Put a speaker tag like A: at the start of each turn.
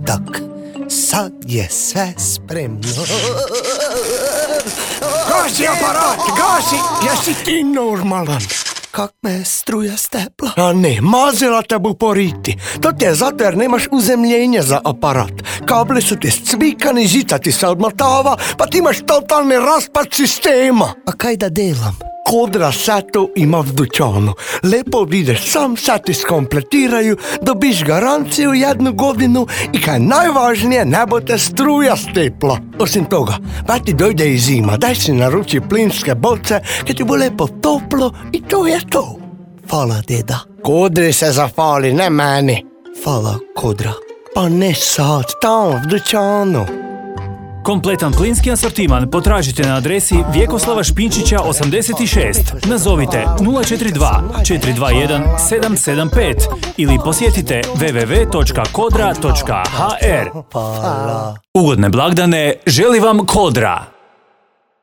A: tak, sad je sve spremno.
B: Gasi aparat, gasi, jesi ti normalan?
A: Kak me struja stepla?
B: A ne, mazila te bu poriti. To ti je zato jer nemaš uzemljenje za aparat. Kabli su ti scvikani, žica ti se odmotava, pa ti imaš totalni raspad sistema.
A: A kaj da delam?
B: Kodra sve to ima v dućanu. Lepo odideš sam, sve ti skompletiraju, dobiš garanciju 1 godinu i kaj najvažnije, ne bo te struja stepla. Osim toga, pa ti dojde i zima, daj si naruči plinske boce, kad ti bo lepo toplo i to je to.
A: Hvala, deda.
B: Kodri se zafali, ne meni.
A: Hvala, Kodra.
B: Pa ne sad, tamo v dućanu.
C: Kompletan plinski asortiman potražite na adresi Vjekoslava Špinčića 86. Nazovite 042 421 775 ili posjetite www.kodra.hr.
A: Hvala.
C: Ugodne blagdane želi vam Kodra.